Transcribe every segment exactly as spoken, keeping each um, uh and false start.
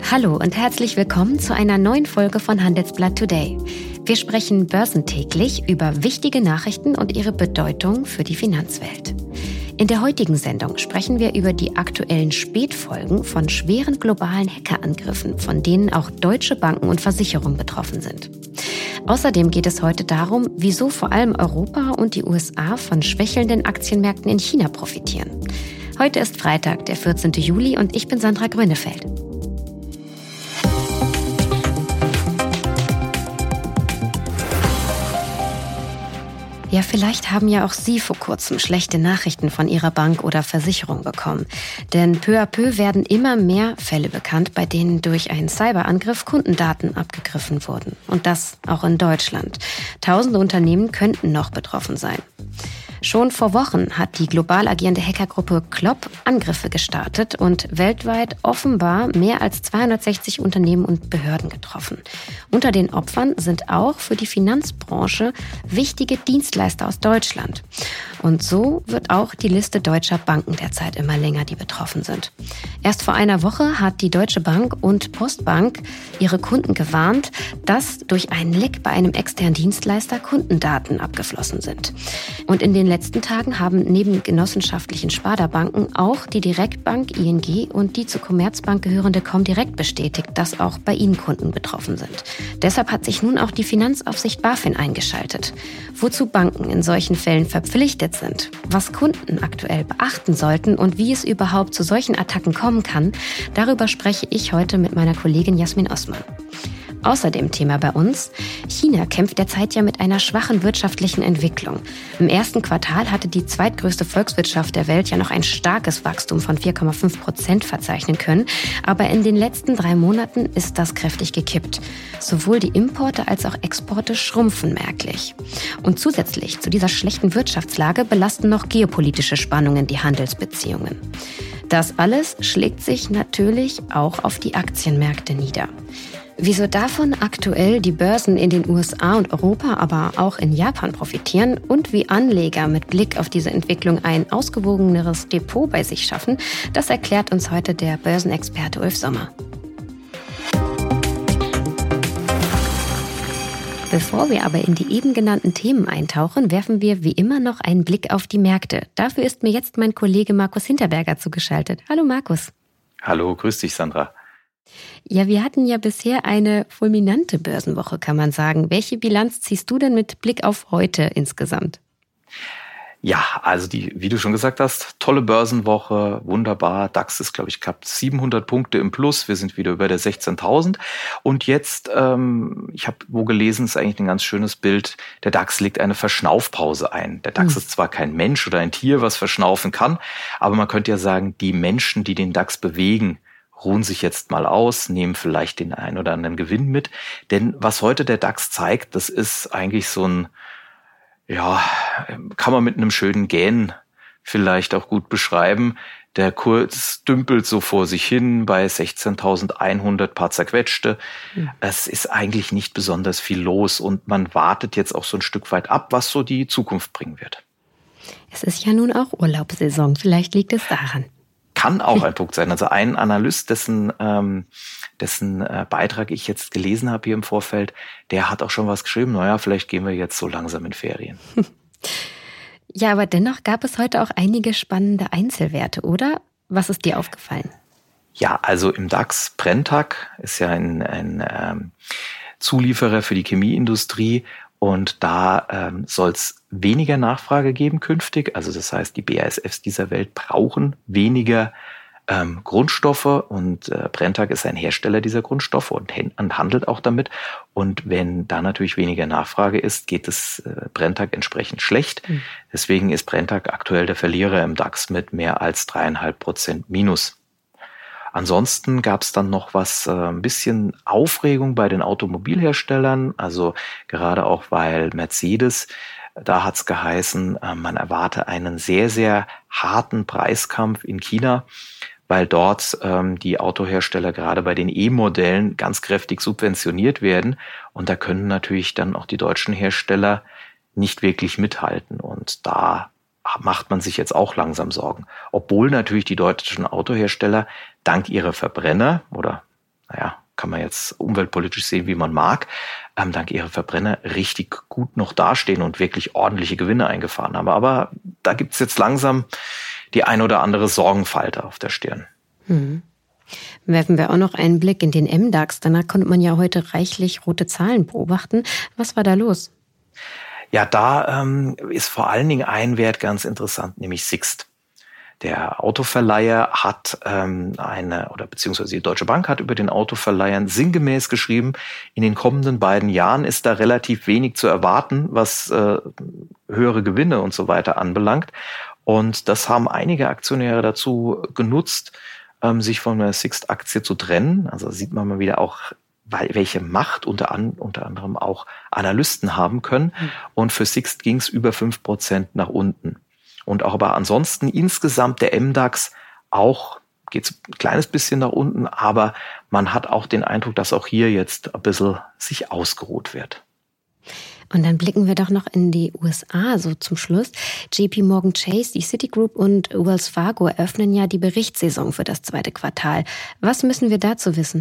Hallo und herzlich willkommen zu einer neuen Folge von Handelsblatt Today. Wir sprechen börsentäglich über wichtige Nachrichten und ihre Bedeutung für die Finanzwelt. In der heutigen Sendung sprechen wir über die aktuellen Spätfolgen von schweren globalen Hackerangriffen, von denen auch deutsche Banken und Versicherungen betroffen sind. Außerdem geht es heute darum, wieso vor allem Europa und die U S A von schwächelnden Aktienmärkten in China profitieren. Heute ist Freitag, der vierzehnten Juli, und ich bin Sandra Grönefeld. Ja, vielleicht haben ja auch Sie vor kurzem schlechte Nachrichten von Ihrer Bank oder Versicherung bekommen. Denn peu à peu werden immer mehr Fälle bekannt, bei denen durch einen Cyberangriff Kundendaten abgegriffen wurden. Und das auch in Deutschland. Tausende Unternehmen könnten noch betroffen sein. Schon vor Wochen hat die global agierende Hackergruppe Clop Angriffe gestartet und weltweit offenbar mehr als zweihundertsechzig Unternehmen und Behörden getroffen. Unter den Opfern sind auch für die Finanzbranche wichtige Dienstleister aus Deutschland. Und so wird auch die Liste deutscher Banken derzeit immer länger, die betroffen sind. Erst vor einer Woche hat die Deutsche Bank und Postbank ihre Kunden gewarnt, dass durch einen Leck bei einem externen Dienstleister Kundendaten abgeflossen sind. Und in den letzten Tagen haben neben genossenschaftlichen Sparda-Banken auch die Direktbank I N G und die zur Commerzbank gehörende Comdirect bestätigt, dass auch bei ihnen Kunden betroffen sind. Deshalb hat sich nun auch die Finanzaufsicht BaFin eingeschaltet. Wozu Banken in solchen Fällen verpflichtet sind, was Kunden aktuell beachten sollten und wie es überhaupt zu solchen Attacken kommen kann, darüber spreche ich heute mit meiner Kollegin Jasmin Osman. Außerdem Thema bei uns: China kämpft derzeit ja mit einer schwachen wirtschaftlichen Entwicklung. Im ersten Quartal hatte die zweitgrößte Volkswirtschaft der Welt ja noch ein starkes Wachstum von vier Komma fünf Prozent verzeichnen können. Aber in den letzten drei Monaten ist das kräftig gekippt. Sowohl die Importe als auch Exporte schrumpfen merklich. Und zusätzlich zu dieser schlechten Wirtschaftslage belasten noch geopolitische Spannungen die Handelsbeziehungen. Das alles schlägt sich natürlich auch auf die Aktienmärkte nieder. Wieso davon aktuell die Börsen in den U S A und Europa, aber auch in Japan profitieren und wie Anleger mit Blick auf diese Entwicklung ein ausgewogeneres Depot bei sich schaffen, das erklärt uns heute der Börsenexperte Ulf Sommer. Bevor wir aber in die eben genannten Themen eintauchen, werfen wir wie immer noch einen Blick auf die Märkte. Dafür ist mir jetzt mein Kollege Markus Hinterberger zugeschaltet. Hallo Markus. Hallo, grüß dich Sandra. Ja, wir hatten ja bisher eine fulminante Börsenwoche, kann man sagen. Welche Bilanz ziehst du denn mit Blick auf heute insgesamt? Ja, also die, wie du schon gesagt hast, tolle Börsenwoche, wunderbar. DAX ist, glaube ich, knapp siebenhundert Punkte im Plus. Wir sind wieder über der sechzehntausend. Und jetzt, ähm, ich habe wo gelesen, ist eigentlich ein ganz schönes Bild, der DAX legt eine Verschnaufpause ein. Der DAX hm. ist zwar kein Mensch oder ein Tier, was verschnaufen kann, aber man könnte ja sagen, die Menschen, die den DAX bewegen, ruhen sich jetzt mal aus, nehmen vielleicht den einen oder anderen Gewinn mit. Denn was heute der DAX zeigt, das ist eigentlich so ein, ja, kann man mit einem schönen Gähnen vielleicht auch gut beschreiben. Der Kurs dümpelt so vor sich hin bei sechzehntausendeinhundert, paar zerquetschte. Mhm. Es ist eigentlich nicht besonders viel los und man wartet jetzt auch so ein Stück weit ab, was so die Zukunft bringen wird. Es ist ja nun auch Urlaubssaison, vielleicht liegt es daran. Kann auch ein Punkt sein. Also ein Analyst, dessen, ähm, dessen äh, Beitrag ich jetzt gelesen habe hier im Vorfeld, der hat auch schon was geschrieben. Naja, vielleicht gehen wir jetzt so langsam in Ferien. Ja, aber dennoch gab es heute auch einige spannende Einzelwerte, oder? Was ist dir aufgefallen? Ja, also im DAX, Brenntag ist ja ein, ein ähm, Zulieferer für die Chemieindustrie. Und da ähm, soll es weniger Nachfrage geben künftig. Also das heißt, die B A S Fs dieser Welt brauchen weniger ähm, Grundstoffe. Und äh, Brenntag ist ein Hersteller dieser Grundstoffe und, und handelt auch damit. Und wenn da natürlich weniger Nachfrage ist, geht es äh, Brenntag entsprechend schlecht. Mhm. Deswegen ist Brenntag aktuell der Verlierer im DAX mit mehr als dreieinhalb Prozent Minus. Ansonsten gab es dann noch was, äh, ein bisschen Aufregung bei den Automobilherstellern, also gerade auch weil Mercedes, da hat es geheißen, äh, man erwarte einen sehr, sehr harten Preiskampf in China, weil dort ähm, die Autohersteller gerade bei den E-Modellen ganz kräftig subventioniert werden und da können natürlich dann auch die deutschen Hersteller nicht wirklich mithalten und da macht man sich jetzt auch langsam Sorgen. Obwohl natürlich die deutschen Autohersteller dank ihrer Verbrenner oder naja, kann man jetzt umweltpolitisch sehen, wie man mag, ähm, dank ihrer Verbrenner richtig gut noch dastehen und wirklich ordentliche Gewinne eingefahren haben. Aber da gibt's jetzt langsam die ein oder andere Sorgenfalte auf der Stirn. Hm. Werfen wir auch noch einen Blick in den M DAX. Danach konnte man ja heute reichlich rote Zahlen beobachten. Was war da los? Ja, da ähm, ist vor allen Dingen ein Wert ganz interessant, nämlich Sixt. Der Autoverleiher hat ähm, eine, oder beziehungsweise die Deutsche Bank hat über den Autoverleihern sinngemäß geschrieben, in den kommenden beiden Jahren ist da relativ wenig zu erwarten, was äh, höhere Gewinne und so weiter anbelangt. Und das haben einige Aktionäre dazu genutzt, ähm, sich von der Sixt-Aktie zu trennen. Also sieht man mal wieder auch, weil, welche Macht unter, an, unter anderem auch Analysten haben können. Mhm. Und für Sixt ging es über fünf Prozent nach unten. Und auch aber ansonsten insgesamt der M DAX auch, geht es ein kleines bisschen nach unten, aber man hat auch den Eindruck, dass auch hier jetzt ein bisschen sich ausgeruht wird. Und dann blicken wir doch noch in die U S A so zum Schluss. J P Morgan Chase, die Citigroup und Wells Fargo eröffnen ja die Berichtssaison für das zweite Quartal. Was müssen wir dazu wissen?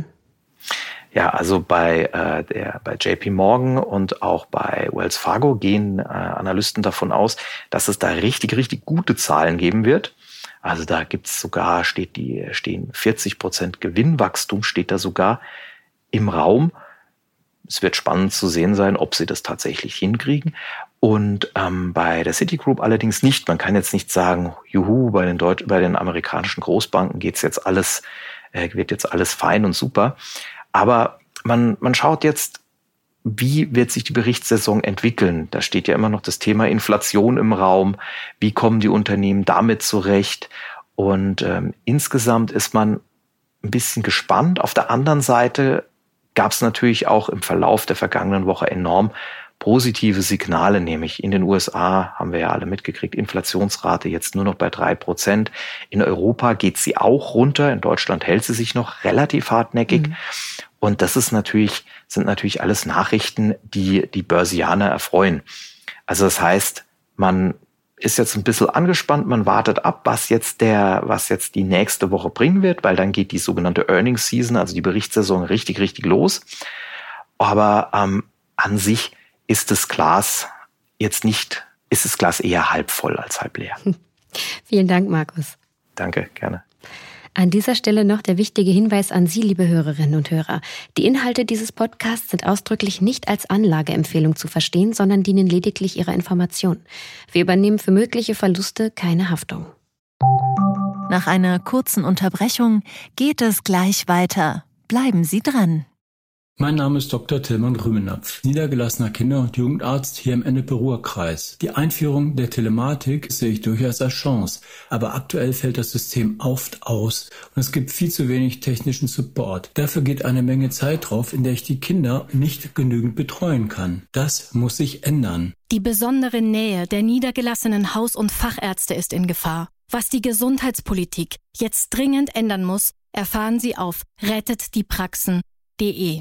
Ja, also bei, äh, der, bei J P Morgan und auch bei Wells Fargo gehen äh, Analysten davon aus, dass es da richtig, richtig gute Zahlen geben wird. Also da gibt's sogar, steht die, stehen vierzig Prozent Gewinnwachstum, steht da sogar im Raum. Es wird spannend zu sehen sein, ob sie das tatsächlich hinkriegen. Und ähm, bei der Citigroup allerdings nicht. Man kann jetzt nicht sagen, juhu, bei den Deutsch- bei den amerikanischen Großbanken geht's jetzt alles, äh, wird jetzt alles fein und super. Aber man, man schaut jetzt, wie wird sich die Berichtssaison entwickeln? Da steht ja immer noch das Thema Inflation im Raum. Wie kommen die Unternehmen damit zurecht? Und ähm, insgesamt ist man ein bisschen gespannt. Auf der anderen Seite gab es natürlich auch im Verlauf der vergangenen Woche enorm positive Signale, nämlich in den U S A haben wir ja alle mitgekriegt, Inflationsrate jetzt nur noch bei drei Prozent. In Europa geht sie auch runter, in Deutschland hält sie sich noch relativ hartnäckig. Mhm. Und das ist natürlich, sind natürlich alles Nachrichten, die die Börsianer erfreuen. Also das heißt, man ist jetzt ein bisschen angespannt, man wartet ab, was jetzt der, was jetzt die nächste Woche bringen wird, weil dann geht die sogenannte Earnings Season, also die Berichtssaison, richtig, richtig los. Aber ähm, an sich ist das Glas jetzt nicht, ist das Glas eher halb voll als halb leer. Vielen Dank, Markus. Danke, gerne. An dieser Stelle noch der wichtige Hinweis an Sie, liebe Hörerinnen und Hörer. Die Inhalte dieses Podcasts sind ausdrücklich nicht als Anlageempfehlung zu verstehen, sondern dienen lediglich Ihrer Information. Wir übernehmen für mögliche Verluste keine Haftung. Nach einer kurzen Unterbrechung geht es gleich weiter. Bleiben Sie dran. Mein Name ist Doktor Tilman Grümenapf, niedergelassener Kinder- und Jugendarzt hier im Ennepe-Ruhr-Kreis. Die Einführung der Telematik sehe ich durchaus als Chance, aber aktuell fällt das System oft aus und es gibt viel zu wenig technischen Support. Dafür geht eine Menge Zeit drauf, in der ich die Kinder nicht genügend betreuen kann. Das muss sich ändern. Die besondere Nähe der niedergelassenen Haus- und Fachärzte ist in Gefahr. Was die Gesundheitspolitik jetzt dringend ändern muss, erfahren Sie auf rettet die praxen punkt de.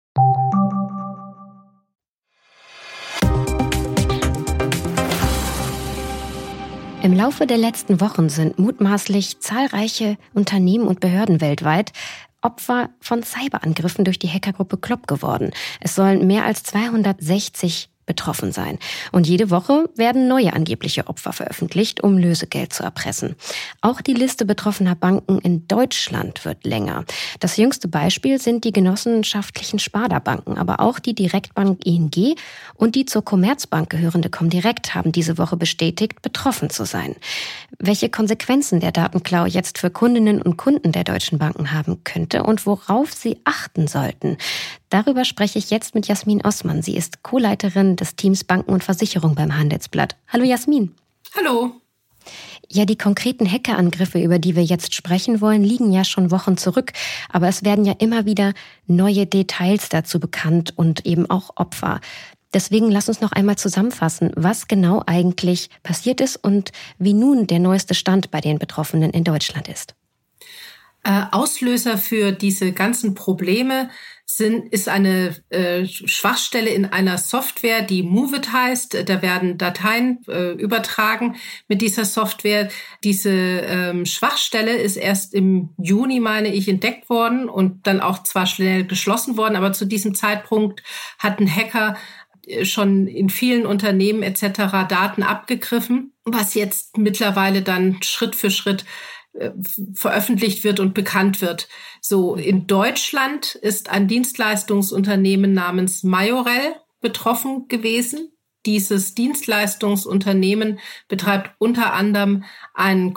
Im Laufe der letzten Wochen sind mutmaßlich zahlreiche Unternehmen und Behörden weltweit Opfer von Cyberangriffen durch die Hackergruppe Clop geworden. Es sollen mehr als zweihundertsechzig betroffen sein. Und jede Woche werden neue angebliche Opfer veröffentlicht, um Lösegeld zu erpressen. Auch die Liste betroffener Banken in Deutschland wird länger. Das jüngste Beispiel sind die genossenschaftlichen Sparda-Banken, aber auch die Direktbank I N G und die zur Commerzbank gehörende Comdirect haben diese Woche bestätigt, betroffen zu sein. Welche Konsequenzen der Datenklau jetzt für Kundinnen und Kunden der deutschen Banken haben könnte und worauf sie achten sollten, darüber spreche ich jetzt mit Jasmin Osman. Sie ist Co-Leiterin des Teams Banken und Versicherung beim Handelsblatt. Hallo Jasmin. Hallo. Ja, die konkreten Hackerangriffe, über die wir jetzt sprechen wollen, liegen ja schon Wochen zurück. Aber es werden ja immer wieder neue Details dazu bekannt und eben auch Opfer. Deswegen lass uns noch einmal zusammenfassen, was genau eigentlich passiert ist und wie nun der neueste Stand bei den Betroffenen in Deutschland ist. Äh, Auslöser für diese ganzen Probleme sind, ist eine äh, Schwachstelle in einer Software, die MOVEit heißt. Da werden Dateien äh, übertragen mit dieser Software. Diese ähm, Schwachstelle ist erst im Juni, meine ich, entdeckt worden und dann auch zwar schnell geschlossen worden, aber zu diesem Zeitpunkt hatten Hacker schon in vielen Unternehmen et cetera Daten abgegriffen, was jetzt mittlerweile dann Schritt für Schritt äh, veröffentlicht wird und bekannt wird. So, in Deutschland ist ein Dienstleistungsunternehmen namens Majorel betroffen gewesen. Dieses Dienstleistungsunternehmen betreibt unter anderem einen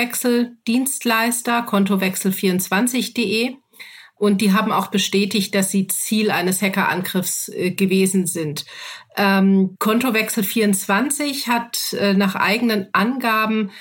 Kontowechseldienstleister, kontowechsel vierundzwanzig punkt de. Und die haben auch bestätigt, dass sie Ziel eines Hackerangriffs äh, gewesen sind. Ähm, Kontowechsel vierundzwanzig hat äh, nach eigenen Angaben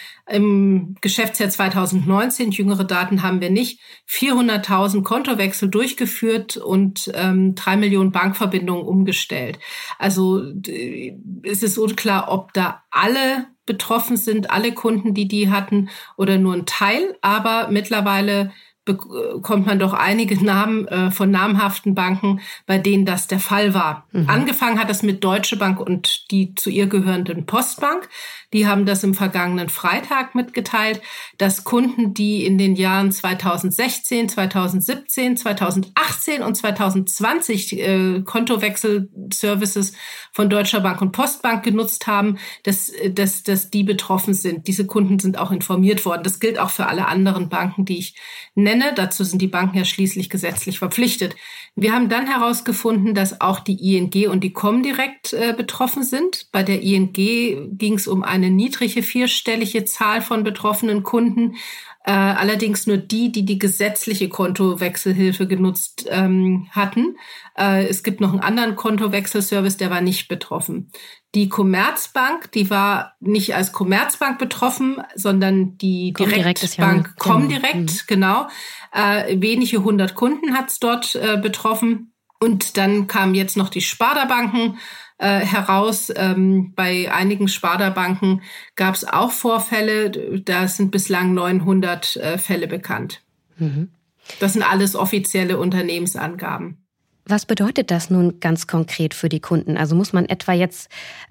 im Geschäftsjahr zweitausendneunzehn, jüngere Daten haben wir nicht, vierhunderttausend Kontowechsel durchgeführt und ähm, drei Millionen Bankverbindungen umgestellt. Also äh, es ist unklar, ob da alle betroffen sind, alle Kunden, die die hatten, oder nur ein Teil. Aber mittlerweile bekommt man doch einige Namen äh, von namhaften Banken, bei denen das der Fall war. Mhm. Angefangen hat es mit Deutsche Bank und die zu ihr gehörenden Postbank. Die haben das im vergangenen Freitag mitgeteilt, dass Kunden, die in den Jahren zweitausendsechzehn, zweitausendsiebzehn, zweitausendachtzehn und zweitausendzwanzig äh, Kontowechselservices von Deutscher Bank und Postbank genutzt haben, dass, dass, dass die betroffen sind. Diese Kunden sind auch informiert worden. Das gilt auch für alle anderen Banken, die ich nenne. Dazu sind die Banken ja schließlich gesetzlich verpflichtet. Wir haben dann herausgefunden, dass auch die I N G und die Comdirect äh, betroffen sind. Bei der I N G ging es um eine niedrige vierstellige Zahl von betroffenen Kunden. Äh, allerdings nur die, die die gesetzliche Kontowechselhilfe genutzt ähm, hatten. Äh, es gibt noch einen anderen Kontowechselservice, der war nicht betroffen. Die Commerzbank, die war nicht als Commerzbank betroffen, sondern die Direktbank Comdirect, mhm. genau. Äh, wenige hundert Kunden hat's dort äh, betroffen. Und dann kamen jetzt noch die Sparda-Banken äh, heraus. Ähm, bei einigen Sparda-Banken gab es auch Vorfälle. Da sind bislang neunhundert äh, Fälle bekannt. Mhm. Das sind alles offizielle Unternehmensangaben. Was bedeutet das nun ganz konkret für die Kunden? Also muss man etwa jetzt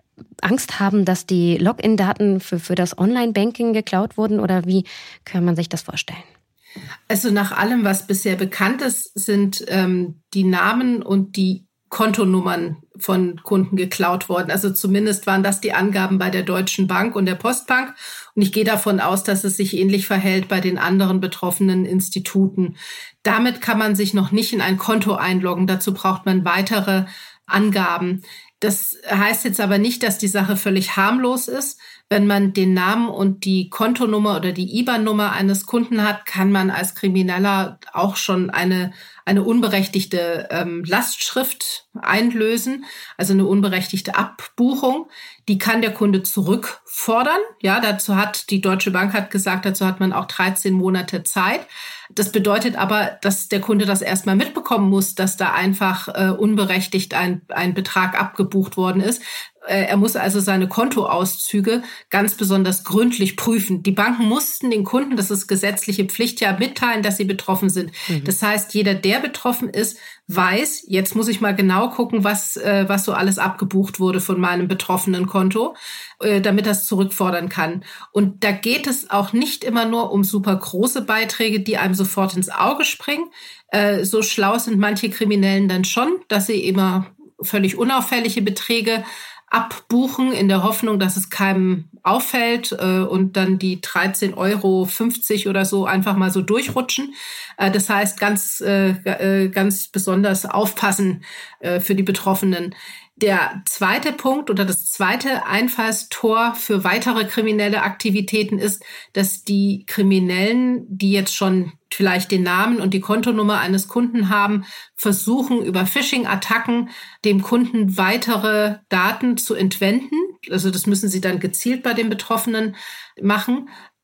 Angst haben, dass die Login-Daten für, für das Online-Banking geklaut wurden? Oder wie kann man sich das vorstellen? Also nach allem, was bisher bekannt ist, sind ähm, die Namen und die Kontonummern von Kunden geklaut worden. Also zumindest waren das die Angaben bei der Deutschen Bank und der Postbank. Und ich gehe davon aus, dass es sich ähnlich verhält bei den anderen betroffenen Instituten. Damit kann man sich noch nicht in ein Konto einloggen. Dazu braucht man weitere Angaben. Das heißt jetzt aber nicht, dass die Sache völlig harmlos ist. Wenn man den Namen und die Kontonummer oder die I B A N-Nummer eines Kunden hat, kann man als Krimineller auch schon eine eine unberechtigte ähm, Lastschrift einlösen, also eine unberechtigte Abbuchung. Die kann der Kunde zurückfordern. Ja, dazu hat die Deutsche Bank hat gesagt, dazu hat man auch dreizehn Monate Zeit. Das bedeutet aber, dass der Kunde das erstmal mitbekommen muss, dass da einfach äh, unberechtigt ein, ein Betrag abgebucht worden ist. Er muss also seine Kontoauszüge ganz besonders gründlich prüfen. Die Banken mussten den Kunden, das ist gesetzliche Pflicht, ja mitteilen, dass sie betroffen sind. Mhm. Das heißt, jeder, der betroffen ist, weiß, jetzt muss ich mal genau gucken, was äh, was so alles abgebucht wurde von meinem betroffenen Konto, äh, damit das zurückfordern kann. Und da geht es auch nicht immer nur um super große Beiträge, die einem sofort ins Auge springen. Äh, so schlau sind manche Kriminellen dann schon, dass sie immer völlig unauffällige Beträge abbuchen in der Hoffnung, dass es keinem auffällt äh, und dann die dreizehn Euro fünfzig oder so einfach mal so durchrutschen. Äh, das heißt, ganz, äh, ganz besonders aufpassen äh, für die Betroffenen. Der zweite Punkt oder das zweite Einfallstor für weitere kriminelle Aktivitäten ist, dass die Kriminellen, die jetzt schon vielleicht den Namen und die Kontonummer eines Kunden haben, versuchen über Phishing-Attacken dem Kunden weitere Daten zu entwenden. Also das müssen sie dann gezielt bei den Betroffenen machen.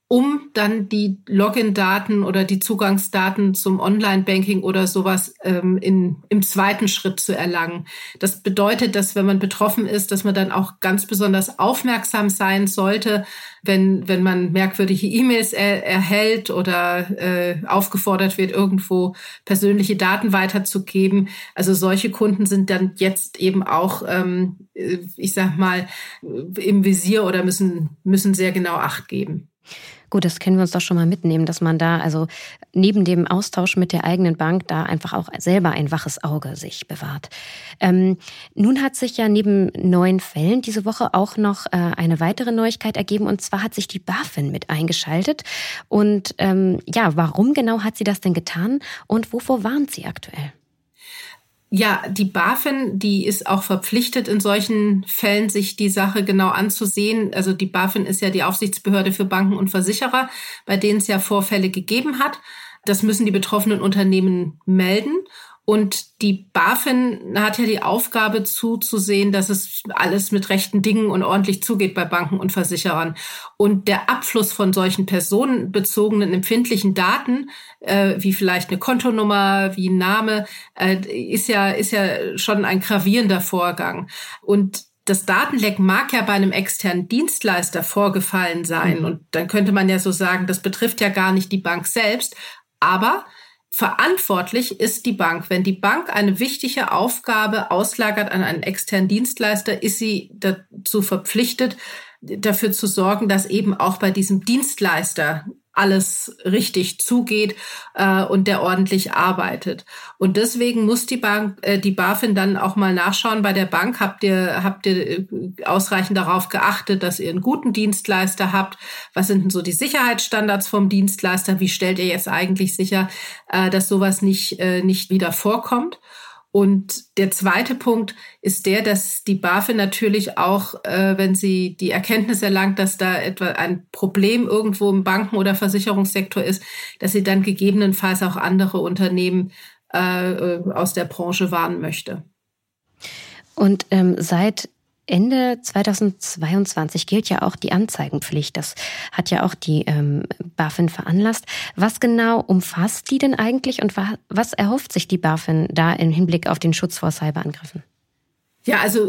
um dann die Login-Daten oder die Zugangsdaten zum Online-Banking oder sowas ähm, in, im zweiten Schritt zu erlangen. Das bedeutet, dass wenn man betroffen ist, dass man dann auch ganz besonders aufmerksam sein sollte, wenn, wenn man merkwürdige E-Mails er, erhält oder äh, aufgefordert wird, irgendwo persönliche Daten weiterzugeben. Also solche Kunden sind dann jetzt eben auch, ähm, ich sag mal, im Visier oder müssen, müssen sehr genau Acht geben. Gut, das können wir uns doch schon mal mitnehmen, dass man da also neben dem Austausch mit der eigenen Bank da einfach auch selber ein waches Auge sich bewahrt. Ähm, nun hat sich ja neben neuen Fällen diese Woche auch noch äh, eine weitere Neuigkeit ergeben, und zwar hat sich die BaFin mit eingeschaltet. Und ähm, ja, warum genau hat sie das denn getan und wovor warnt sie aktuell? Ja, die BaFin, die ist auch verpflichtet, in solchen Fällen sich die Sache genau anzusehen. Also die BaFin ist ja die Aufsichtsbehörde für Banken und Versicherer, bei denen es ja Vorfälle gegeben hat. Das müssen die betroffenen Unternehmen melden. Und die BaFin hat ja die Aufgabe zuzusehen, dass es alles mit rechten Dingen und ordentlich zugeht bei Banken und Versicherern. Und der Abfluss von solchen personenbezogenen empfindlichen Daten, äh, wie vielleicht eine Kontonummer, wie ein Name, äh, ist ja, ist ja schon ein gravierender Vorgang. Und das Datenleck mag ja bei einem externen Dienstleister vorgefallen sein. Und dann könnte man ja so sagen, das betrifft ja gar nicht die Bank selbst. Aber verantwortlich ist die Bank. Wenn die Bank eine wichtige Aufgabe auslagert an einen externen Dienstleister, ist sie dazu verpflichtet, dafür zu sorgen, dass eben auch bei diesem Dienstleister alles richtig zugeht äh, und der ordentlich arbeitet. Und deswegen muss die Bank, äh, die BaFin dann auch mal nachschauen bei der Bank. Habt ihr, habt ihr ausreichend darauf geachtet, dass ihr einen guten Dienstleister habt? Was sind denn so die Sicherheitsstandards vom Dienstleister? Wie stellt ihr jetzt eigentlich sicher, äh, dass sowas nicht, äh, nicht wieder vorkommt? Und der zweite Punkt ist der, dass die BaFin natürlich auch, äh, wenn sie die Erkenntnis erlangt, dass da etwa ein Problem irgendwo im Banken- oder Versicherungssektor ist, dass sie dann gegebenenfalls auch andere Unternehmen äh, aus der Branche warnen möchte. Und ähm, seit Ende zweitausendzweiundzwanzig gilt ja auch die Anzeigenpflicht. Das hat ja auch die ähm, BaFin veranlasst. Was genau umfasst die denn eigentlich und wa- was erhofft sich die BaFin da im Hinblick auf den Schutz vor Cyberangriffen? Ja, also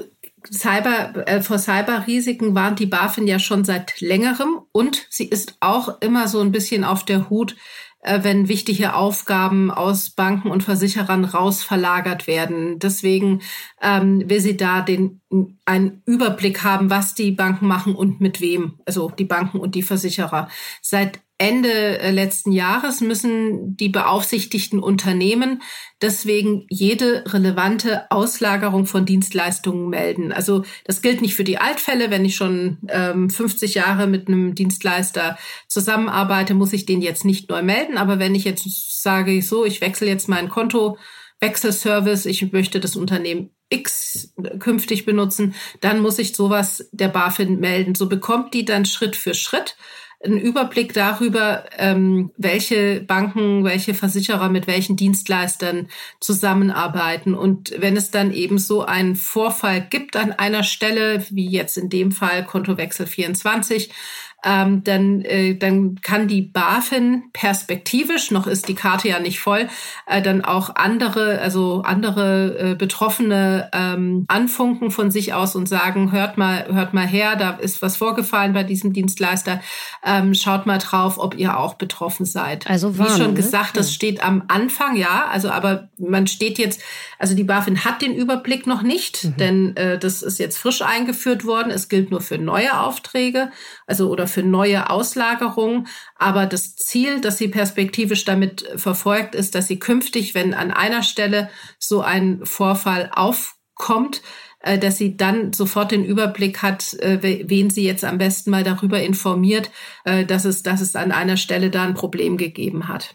Cyber, äh, vor Cyberrisiken warnt die BaFin ja schon seit längerem, und sie ist auch immer so ein bisschen auf der Hut, äh, wenn wichtige Aufgaben aus Banken und Versicherern rausverlagert werden. Deswegen ähm, will sie da den einen Überblick haben, was die Banken machen und mit wem, also die Banken und die Versicherer. Seit Ende letzten Jahres müssen die beaufsichtigten Unternehmen deswegen jede relevante Auslagerung von Dienstleistungen melden. Also das gilt nicht für die Altfälle. Wenn ich schon ähm, fünfzig Jahre mit einem Dienstleister zusammenarbeite, muss ich den jetzt nicht neu melden. Aber wenn ich jetzt sage, so, ich wechsle jetzt mein Kontowechselservice, ich möchte das Unternehmen X künftig benutzen, dann muss ich sowas der BaFin melden. So bekommt die dann Schritt für Schritt einen Überblick darüber, ähm, welche Banken, welche Versicherer mit welchen Dienstleistern zusammenarbeiten. Und wenn es dann eben so einen Vorfall gibt an einer Stelle, wie jetzt in dem Fall Kontowechsel vierundzwanzig, ähm, dann, äh, dann kann die BaFin perspektivisch, noch ist die Karte ja nicht voll, äh, dann auch andere, also andere äh, Betroffene ähm, anfunken von sich aus und sagen, hört mal, hört mal her, da ist was vorgefallen bei diesem Dienstleister, ähm, schaut mal drauf, ob ihr auch betroffen seid. Also warnen, wie schon gesagt, ne? das steht am Anfang, ja, also aber man steht jetzt, also die BaFin hat den Überblick noch nicht, mhm. denn äh, das ist jetzt frisch eingeführt worden. Es gilt nur für neue Aufträge, also oder für neue Auslagerungen. Aber das Ziel, das sie perspektivisch damit verfolgt, ist, dass sie künftig, wenn an einer Stelle so ein Vorfall aufkommt, dass sie dann sofort den Überblick hat, wen sie jetzt am besten mal darüber informiert, dass es, dass es an einer Stelle da ein Problem gegeben hat.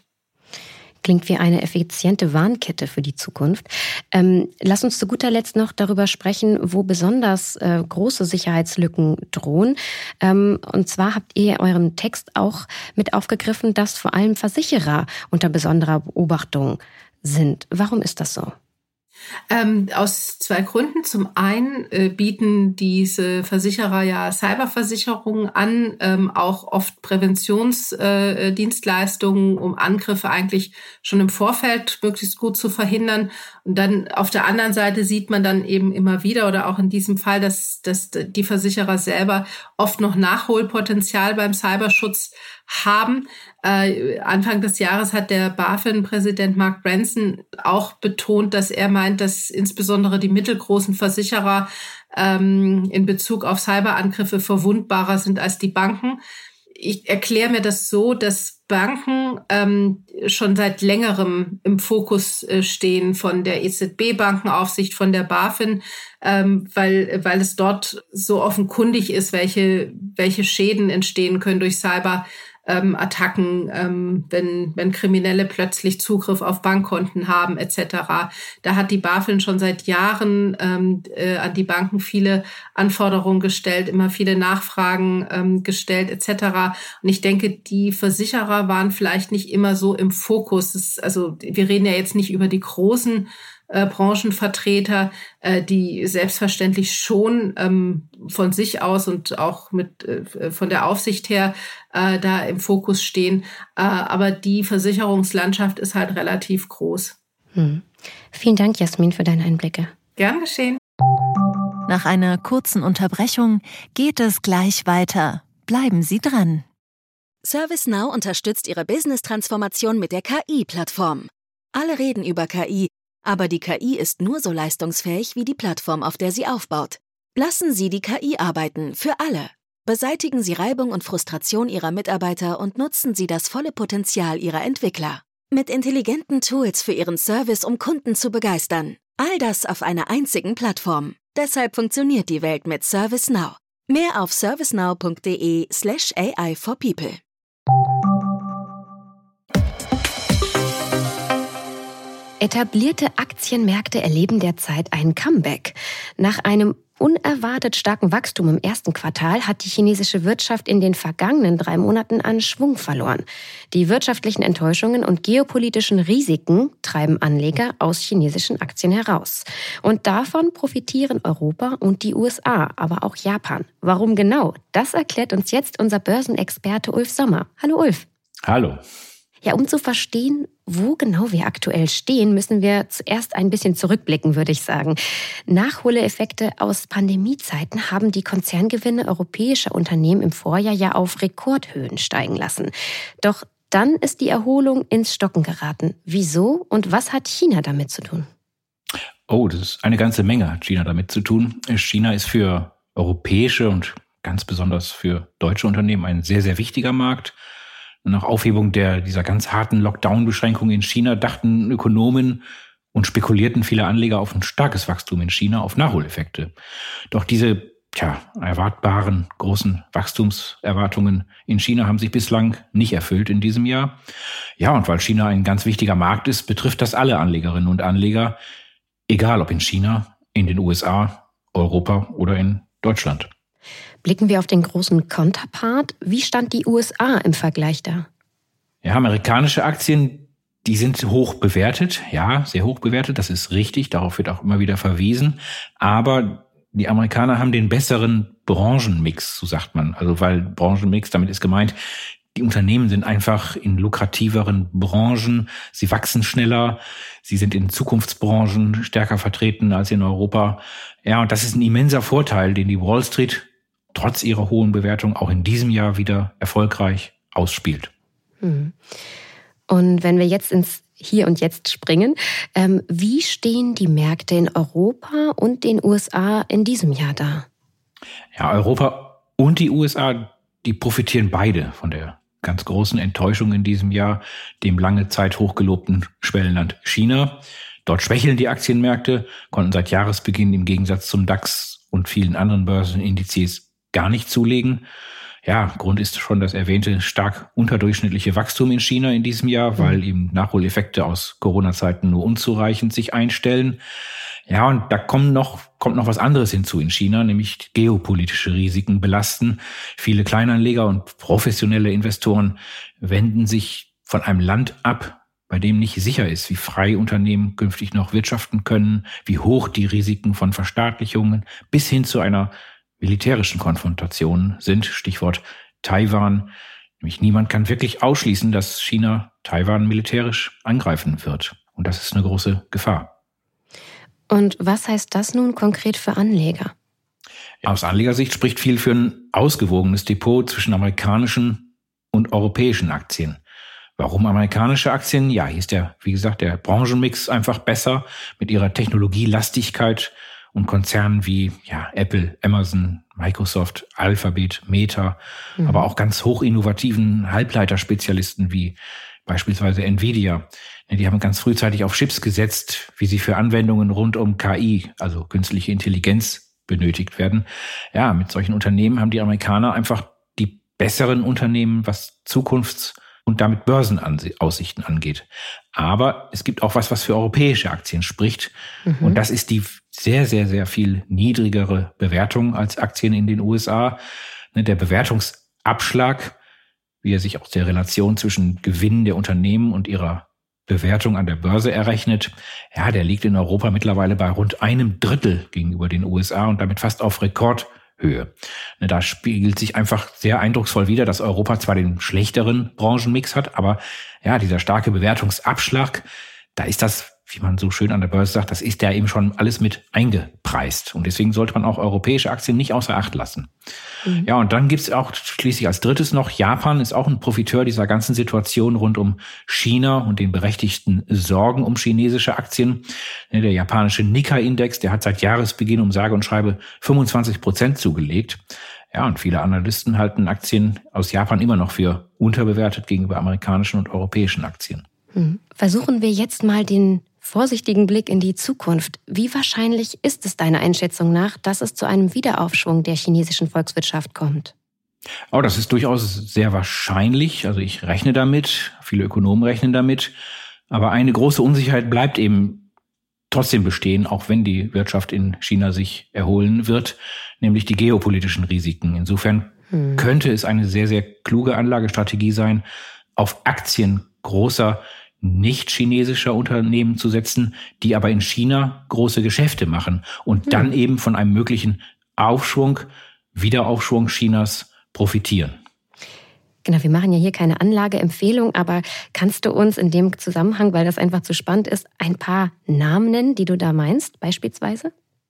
Klingt wie eine effiziente Warnkette für die Zukunft. Ähm, lass uns zu guter Letzt noch darüber sprechen, wo besonders äh, große Sicherheitslücken drohen. Ähm, und zwar habt ihr in eurem Text auch mit aufgegriffen, dass vor allem Versicherer unter besonderer Beobachtung sind. Warum ist das so? Ähm, aus zwei Gründen. Zum einen äh, bieten diese Versicherer ja Cyberversicherungen an, ähm, auch oft Präventionsdienstleistungen, äh, um Angriffe eigentlich schon im Vorfeld möglichst gut zu verhindern. Und dann auf der anderen Seite sieht man dann eben immer wieder oder auch in diesem Fall, dass, dass die Versicherer selber oft noch Nachholpotenzial beim Cyberschutz haben. Äh, Anfang des Jahres hat der BaFin-Präsident Mark Branson auch betont, dass er meint, dass insbesondere die mittelgroßen Versicherer ähm, in Bezug auf Cyberangriffe verwundbarer sind als die Banken. Ich erkläre mir das so, dass Banken ähm, schon seit längerem im Fokus äh, stehen von der E Z B-Bankenaufsicht, von der BaFin, ähm, weil weil es dort so offenkundig ist, welche welche Schäden entstehen können durch Cyber. Ähm, Attacken, ähm, wenn, wenn Kriminelle plötzlich Zugriff auf Bankkonten haben et cetera. Da hat die BaFin schon seit Jahren ähm, äh, an die Banken viele Anforderungen gestellt, immer viele Nachfragen ähm, gestellt et cetera. Und ich denke, die Versicherer waren vielleicht nicht immer so im Fokus. Das, also wir reden ja jetzt nicht über die großen Äh, Branchenvertreter, äh, die selbstverständlich schon ähm, von sich aus und auch mit äh, von der Aufsicht her äh, da im Fokus stehen. Äh, aber die Versicherungslandschaft ist halt relativ groß. Hm. Vielen Dank, Jasmin, für deine Einblicke. Gern geschehen. Nach einer kurzen Unterbrechung geht es gleich weiter. Bleiben Sie dran. ServiceNow unterstützt Ihre Business-Transformation mit der K I-Plattform. Alle reden über K I, aber die K I ist nur so leistungsfähig wie die Plattform, auf der sie aufbaut. Lassen Sie die K I arbeiten, für alle. Beseitigen Sie Reibung und Frustration Ihrer Mitarbeiter und nutzen Sie das volle Potenzial Ihrer Entwickler. Mit intelligenten Tools für Ihren Service, um Kunden zu begeistern. All das auf einer einzigen Plattform. Deshalb funktioniert die Welt mit ServiceNow. Mehr auf servicenow.de slash AI for People. Etablierte Aktienmärkte erleben derzeit ein Comeback. Nach einem unerwartet starken Wachstum im ersten Quartal hat die chinesische Wirtschaft in den vergangenen drei Monaten an Schwung verloren. Die wirtschaftlichen Enttäuschungen und geopolitischen Risiken treiben Anleger aus chinesischen Aktien heraus. Und davon profitieren Europa und die U S A, aber auch Japan. Warum genau? Das erklärt uns jetzt unser Börsenexperte Ulf Sommer. Hallo Ulf. Hallo. Ja, um zu verstehen, wo genau wir aktuell stehen, müssen wir zuerst ein bisschen zurückblicken, würde ich sagen. Nachholeffekte aus Pandemiezeiten haben die Konzerngewinne europäischer Unternehmen im Vorjahr ja auf Rekordhöhen steigen lassen. Doch dann ist die Erholung ins Stocken geraten. Wieso und was hat China damit zu tun? Oh, das ist eine ganze Menge, hat China damit zu tun. China ist für europäische und ganz besonders für deutsche Unternehmen ein sehr, sehr wichtiger Markt. Nach Aufhebung der, dieser ganz harten Lockdown-Beschränkungen in China dachten Ökonomen und spekulierten viele Anleger auf ein starkes Wachstum in China, auf Nachholeffekte. Doch diese, tja, erwartbaren großen Wachstumserwartungen in China haben sich bislang nicht erfüllt in diesem Jahr. Ja, und weil China ein ganz wichtiger Markt ist, betrifft das alle Anlegerinnen und Anleger, egal ob in China, in den U S A, Europa oder in Deutschland. Blicken wir auf den großen Konterpart. Wie stand die U S A im Vergleich da? Ja, amerikanische Aktien, die sind hoch bewertet. Ja, sehr hoch bewertet, das ist richtig. Darauf wird auch immer wieder verwiesen. Aber die Amerikaner haben den besseren Branchenmix, so sagt man. Also weil Branchenmix, damit ist gemeint, die Unternehmen sind einfach in lukrativeren Branchen. Sie wachsen schneller. Sie sind in Zukunftsbranchen stärker vertreten als in Europa. Ja, und das ist ein immenser Vorteil, den die Wall Street trotz ihrer hohen Bewertung auch in diesem Jahr wieder erfolgreich ausspielt. Und wenn wir jetzt ins Hier und Jetzt springen, ähm, wie stehen die Märkte in Europa und den U S A in diesem Jahr da? Ja, Europa und die U S A, die profitieren beide von der ganz großen Enttäuschung in diesem Jahr, dem lange Zeit hochgelobten Schwellenland China. Dort schwächeln die Aktienmärkte, konnten seit Jahresbeginn im Gegensatz zum DAX und vielen anderen Börsenindizes gar nicht zulegen. Ja, Grund ist schon das erwähnte stark unterdurchschnittliche Wachstum in China in diesem Jahr, weil eben Nachholeffekte aus Corona-Zeiten nur unzureichend sich einstellen. Ja, und da kommen noch, kommt noch was anderes hinzu in China, nämlich geopolitische Risiken belasten. Viele Kleinanleger und professionelle Investoren wenden sich von einem Land ab, bei dem nicht sicher ist, wie frei Unternehmen künftig noch wirtschaften können, wie hoch die Risiken von Verstaatlichungen bis hin zu einer militärischen Konfrontation sind. Stichwort Taiwan. Nämlich niemand kann wirklich ausschließen, dass China Taiwan militärisch angreifen wird. Und das ist eine große Gefahr. Und was heißt das nun konkret für Anleger? Aus Anlegersicht spricht viel für ein ausgewogenes Depot zwischen amerikanischen und europäischen Aktien. Warum amerikanische Aktien? Ja, hier ist der, wie gesagt, der Branchenmix einfach besser mit ihrer Technologielastigkeit und Konzernen wie ja, Apple, Amazon, Microsoft, Alphabet, Meta, mhm. aber auch ganz hochinnovativen Halbleiterspezialisten wie beispielsweise Nvidia. Die haben ganz frühzeitig auf Chips gesetzt, wie sie für Anwendungen rund um K I, also künstliche Intelligenz, benötigt werden. Ja, mit solchen Unternehmen haben die Amerikaner einfach die besseren Unternehmen, was Zukunfts- und damit Börsenaussichten angeht. Aber es gibt auch was, was für europäische Aktien spricht. Mhm. Und das ist die sehr, sehr, sehr viel niedrigere Bewertung als Aktien in den U S A. Der Bewertungsabschlag, wie er sich aus der Relation zwischen Gewinnen der Unternehmen und ihrer Bewertung an der Börse errechnet, ja, der liegt in Europa mittlerweile bei rund einem Drittel gegenüber den U S A und damit fast auf Rekordhöhe. Da spiegelt sich einfach sehr eindrucksvoll wider, dass Europa zwar den schlechteren Branchenmix hat, aber ja, dieser starke Bewertungsabschlag, da ist das, wie man so schön an der Börse sagt, das ist ja eben schon alles mit eingepreist. Und deswegen sollte man auch europäische Aktien nicht außer Acht lassen. Mhm. Ja, und dann gibt's auch schließlich als drittes noch, Japan ist auch ein Profiteur dieser ganzen Situation rund um China und den berechtigten Sorgen um chinesische Aktien. Der japanische Nikkei-Index, der hat seit Jahresbeginn um sage und schreibe fünfundzwanzig Prozent zugelegt. Ja, und viele Analysten halten Aktien aus Japan immer noch für unterbewertet gegenüber amerikanischen und europäischen Aktien. Mhm. Versuchen wir jetzt mal den vorsichtigen Blick in die Zukunft. Wie wahrscheinlich ist es deiner Einschätzung nach, dass es zu einem Wiederaufschwung der chinesischen Volkswirtschaft kommt? Oh, das ist durchaus sehr wahrscheinlich. Also ich rechne damit, viele Ökonomen rechnen damit. Aber eine große Unsicherheit bleibt eben trotzdem bestehen, auch wenn die Wirtschaft in China sich erholen wird, nämlich die geopolitischen Risiken. Insofern hm. könnte es eine sehr, sehr kluge Anlagestrategie sein, auf Aktien großer nicht-chinesischer Unternehmen zu setzen, die aber in China große Geschäfte machen und hm. dann eben von einem möglichen Aufschwung, Wiederaufschwung Chinas profitieren. Genau, wir machen ja hier keine Anlageempfehlung, aber kannst du uns in dem Zusammenhang, weil das einfach zu spannend ist, ein paar Namen nennen, die du da meinst, beispielsweise?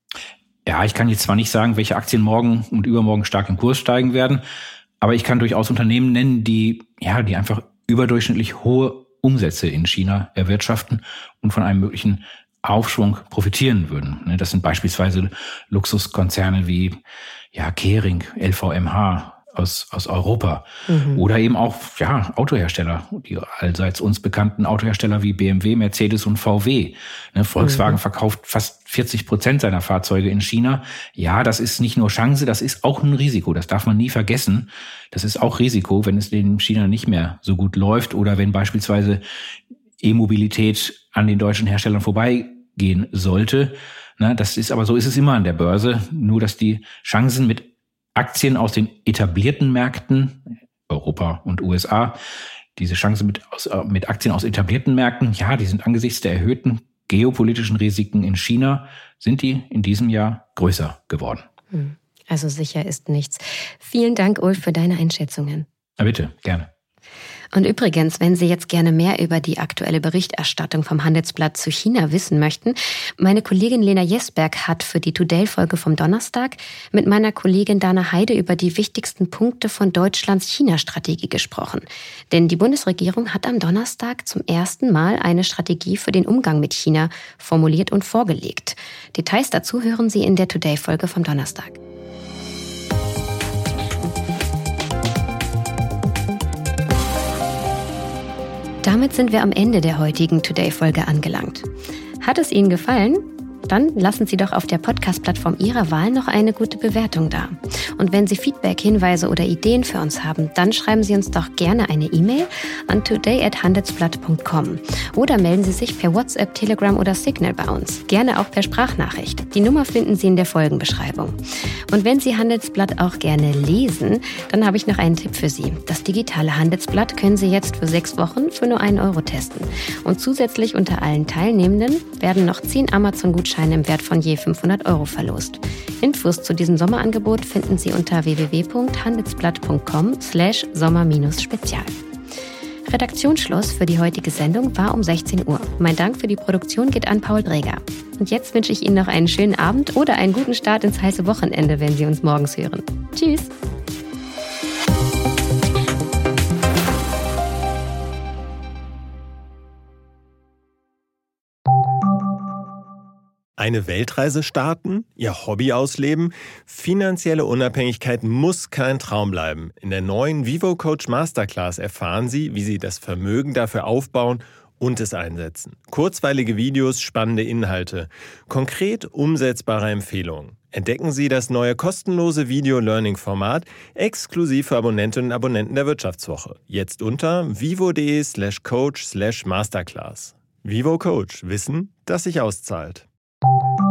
Ja, ich kann jetzt zwar nicht sagen, welche Aktien morgen und übermorgen stark im Kurs steigen werden, aber ich kann durchaus Unternehmen nennen, die, ja, die einfach überdurchschnittlich hohe Umsätze in China erwirtschaften und von einem möglichen Aufschwung profitieren würden. Das sind beispielsweise Luxuskonzerne wie ja Kering, L V M H aus aus Europa mhm. oder eben auch ja Autohersteller, die allseits uns bekannten Autohersteller wie B M W, Mercedes und V W. Volkswagen mhm. verkauft fast vierzig Prozent seiner Fahrzeuge in China. Ja, das ist nicht nur Chance, das ist auch ein Risiko. Das darf man nie vergessen. Das ist auch Risiko, wenn es in China nicht mehr so gut läuft oder wenn beispielsweise E-Mobilität an den deutschen Herstellern vorbeigehen sollte. Das ist aber so ist es immer an der Börse. Nur, dass die Chancen mit Aktien aus den etablierten Märkten, Europa und U S A, diese Chance mit, aus, mit Aktien aus etablierten Märkten, ja, die sind angesichts der erhöhten geopolitischen Risiken in China, sind die in diesem Jahr größer geworden. Also sicher ist nichts. Vielen Dank, Ulf, für deine Einschätzungen. Na bitte, gerne. Und übrigens, wenn Sie jetzt gerne mehr über die aktuelle Berichterstattung vom Handelsblatt zu China wissen möchten, meine Kollegin Lena Jesberg hat für die Today-Folge vom Donnerstag mit meiner Kollegin Dana Heide über die wichtigsten Punkte von Deutschlands China-Strategie gesprochen. Denn die Bundesregierung hat am Donnerstag zum ersten Mal eine Strategie für den Umgang mit China formuliert und vorgelegt. Details dazu hören Sie in der Today-Folge vom Donnerstag. Damit sind wir am Ende der heutigen Today-Folge angelangt. Hat es Ihnen gefallen? Dann lassen Sie doch auf der Podcast-Plattform Ihrer Wahl noch eine gute Bewertung da. Und wenn Sie Feedback, Hinweise oder Ideen für uns haben, dann schreiben Sie uns doch gerne eine E-Mail an today at handelsblatt punkt com oder melden Sie sich per WhatsApp, Telegram oder Signal bei uns. Gerne auch per Sprachnachricht. Die Nummer finden Sie in der Folgenbeschreibung. Und wenn Sie Handelsblatt auch gerne lesen, dann habe ich noch einen Tipp für Sie. Das digitale Handelsblatt können Sie jetzt für sechs Wochen für nur einen Euro testen. Und zusätzlich unter allen Teilnehmenden werden noch zehn Amazon-Gutscheine im Wert von je fünfhundert Euro verlost. Infos zu diesem Sommerangebot finden Sie unter w w w punkt handelsblatt punkt com slash sommer spezial. Redaktionsschluss für die heutige Sendung war um sechzehn Uhr. Mein Dank für die Produktion geht an Paul Dreger. Und jetzt wünsche ich Ihnen noch einen schönen Abend oder einen guten Start ins heiße Wochenende, wenn Sie uns morgens hören. Tschüss! Eine Weltreise starten? Ihr Hobby ausleben? Finanzielle Unabhängigkeit muss kein Traum bleiben. In der neuen Vivo Coach Masterclass erfahren Sie, wie Sie das Vermögen dafür aufbauen und es einsetzen. Kurzweilige Videos, spannende Inhalte, konkret umsetzbare Empfehlungen. Entdecken Sie das neue kostenlose Video-Learning-Format exklusiv für Abonnentinnen und Abonnenten der Wirtschaftswoche. Jetzt unter vivo.de slash coach slash masterclass. Vivo Coach. Wissen, das sich auszahlt.